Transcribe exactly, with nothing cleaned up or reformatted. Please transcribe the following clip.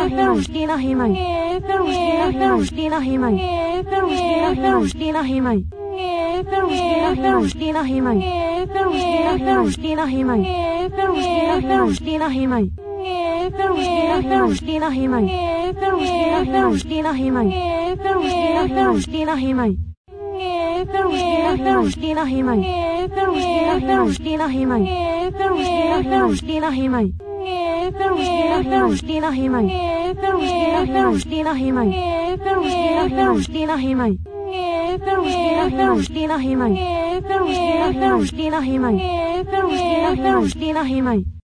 Perustina Himai. Perustina Himai. Perustina Himai. Perustina Himai. Perustina Himai. Perustina Himai. Perustina Himai. Perustina Himai. Perustina Himai. Perustina Himai. Perustina Himai. Perustina Himai. Perustina Himai. Perustina Himai. Perustina Himai. Perustina Himai. Perustina Himai. Perustina Himai.